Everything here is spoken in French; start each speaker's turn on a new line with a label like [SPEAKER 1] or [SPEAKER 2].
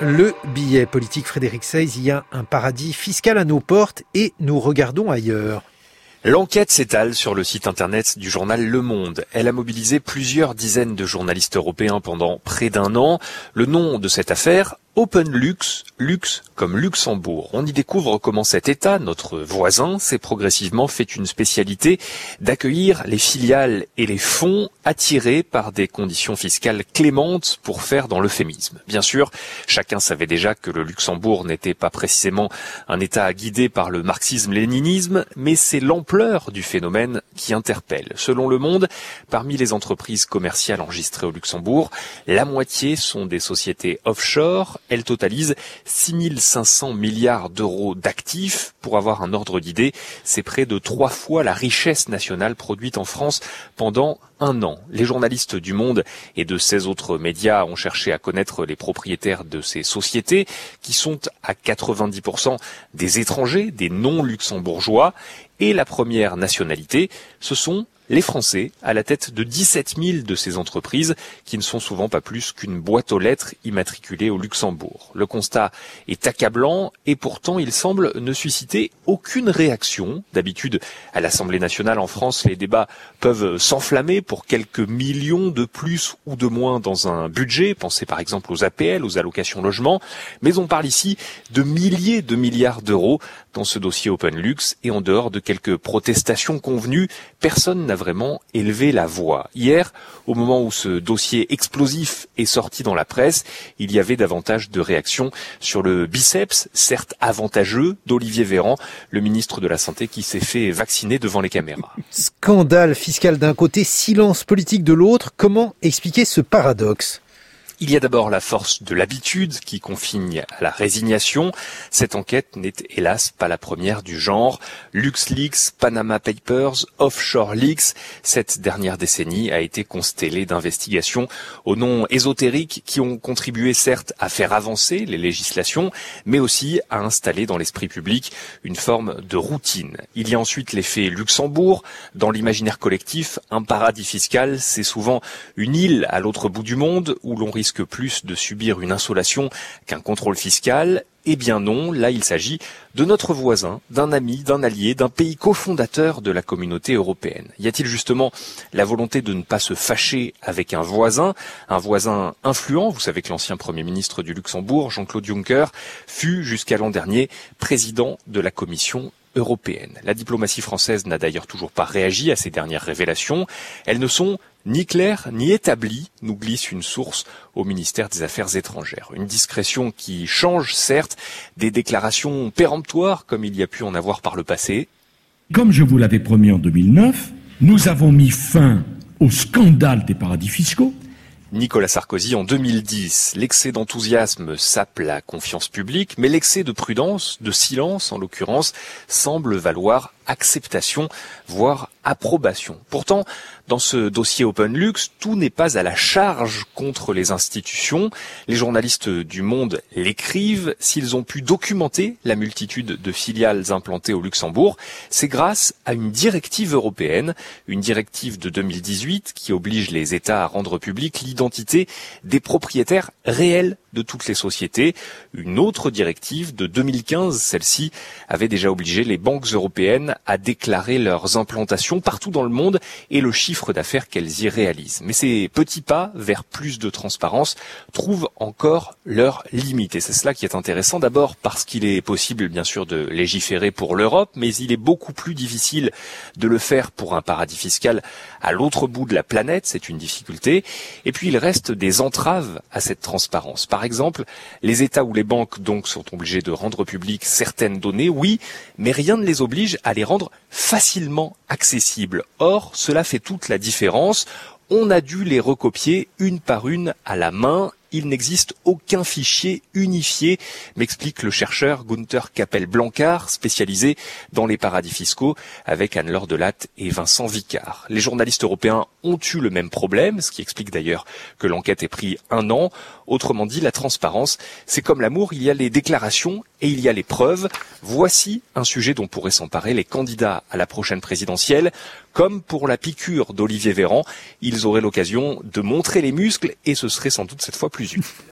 [SPEAKER 1] Le billet politique Frédéric Seyss, il y a un paradis fiscal à nos portes et nous regardons ailleurs.
[SPEAKER 2] L'enquête s'étale sur le site internet du journal Le Monde. Elle a mobilisé plusieurs dizaines de journalistes européens pendant près d'un an. Le nom de cette affaire, OpenLux, luxe comme Luxembourg. On y découvre comment cet État, notre voisin, s'est progressivement fait une spécialité d'accueillir les filiales et les fonds attirés par des conditions fiscales clémentes pour faire dans l'euphémisme. Bien sûr, chacun savait déjà que le Luxembourg n'était pas précisément un État guidé par le marxisme-léninisme, mais c'est l'ampleur du phénomène qui interpelle. Selon Le Monde, parmi les entreprises commerciales enregistrées au Luxembourg, la moitié sont des sociétés offshore. Elle totalise 6 500 milliards d'euros d'actifs. Pour avoir un ordre d'idée, c'est près de 3 fois la richesse nationale produite en France pendant un an. Les journalistes du Monde et de 16 autres médias ont cherché à connaître les propriétaires de ces sociétés, qui sont à 90% des étrangers, des non-luxembourgeois. Et la première nationalité, ce sont les Français, à la tête de 17 000 de ces entreprises, qui ne sont souvent pas plus qu'une boîte aux lettres immatriculée au Luxembourg. Le constat est accablant et pourtant il semble ne susciter aucune réaction. D'habitude, à l'Assemblée nationale en France, les débats peuvent s'enflammer pour quelques millions de plus ou de moins dans un budget. Pensez par exemple aux APL, aux allocations logement. Mais on parle ici de milliers de milliards d'euros dans ce dossier OpenLux, et en dehors de quelques protestations convenues, personne n'a vraiment élevé la voix. Hier, au moment où ce dossier explosif est sorti dans la presse, il y avait davantage de réactions sur le biceps, certes avantageux, d'Olivier Véran, le ministre de la Santé qui s'est fait vacciner devant les caméras.
[SPEAKER 1] Scandale fiscal d'un côté, silence politique de l'autre. Comment expliquer ce paradoxe ?
[SPEAKER 2] Il y a d'abord la force de l'habitude qui confine à la résignation. Cette enquête n'est hélas pas la première du genre. LuxLeaks, Panama Papers, Offshore Leaks, cette dernière décennie a été constellée d'investigations aux noms ésotériques qui ont contribué certes à faire avancer les législations, mais aussi à installer dans l'esprit public une forme de routine. Il y a ensuite l'effet Luxembourg. Dans l'imaginaire collectif, un paradis fiscal, c'est souvent une île à l'autre bout du monde où l'on risque plus de subir une insolation qu'un contrôle fiscal. Eh bien non, là il s'agit de notre voisin, d'un ami, d'un allié, d'un pays cofondateur de la communauté européenne. Y a-t-il justement la volonté de ne pas se fâcher avec un voisin influent? Vous savez que l'ancien Premier ministre du Luxembourg, Jean-Claude Juncker, fut jusqu'à l'an dernier président de la Commission européenne. La diplomatie française n'a d'ailleurs toujours pas réagi à ces dernières révélations. Elles ne sont ni claires ni établies, nous glisse une source au ministère des Affaires étrangères. Une discrétion qui change certes des déclarations péremptoires comme il y a pu en avoir par le passé.
[SPEAKER 3] Comme je vous l'avais promis en 2009, nous avons mis fin au scandale des paradis fiscaux.
[SPEAKER 2] Nicolas Sarkozy en 2010. L'excès d'enthousiasme sape la confiance publique, mais l'excès de prudence, de silence en l'occurrence, semble valoir acceptation, voire approbation. Pourtant, dans ce dossier OpenLux, tout n'est pas à la charge contre les institutions. Les journalistes du Monde l'écrivent. S'ils ont pu documenter la multitude de filiales implantées au Luxembourg, c'est grâce à une directive européenne, une directive de 2018 qui oblige les États à rendre publique l'identité des propriétaires réels de toutes les sociétés. Une autre directive de 2015, celle-ci, avait déjà obligé les banques européennes à déclarer leurs implantations partout dans le monde et le chiffre d'affaires qu'elles y réalisent. Mais ces petits pas vers plus de transparence trouvent encore leurs limites. Et c'est cela qui est intéressant, d'abord parce qu'il est possible bien sûr de légiférer pour l'Europe, mais il est beaucoup plus difficile de le faire pour un paradis fiscal à l'autre bout de la planète, c'est une difficulté. Et puis il reste des entraves à cette transparence. Par exemple, les États ou les banques donc sont obligés de rendre publiques certaines données, oui, mais rien ne les oblige à les rendre facilement accessibles. Or, cela fait toute la différence. On a dû les recopier une par une à la main. Il n'existe aucun fichier unifié, m'explique le chercheur Gunther Capel-Blancard, spécialisé dans les paradis fiscaux, avec Anne-Laure Delatte et Vincent Vicard. Les journalistes européens ont eu le même problème, ce qui explique d'ailleurs que l'enquête ait pris 1 an. Autrement dit, la transparence, c'est comme l'amour, il y a les déclarations et il y a les preuves. Voici un sujet dont pourraient s'emparer les candidats à la prochaine présidentielle. Comme pour la piqûre d'Olivier Véran, ils auraient l'occasion de montrer les muscles et ce serait sans doute cette fois plus utile.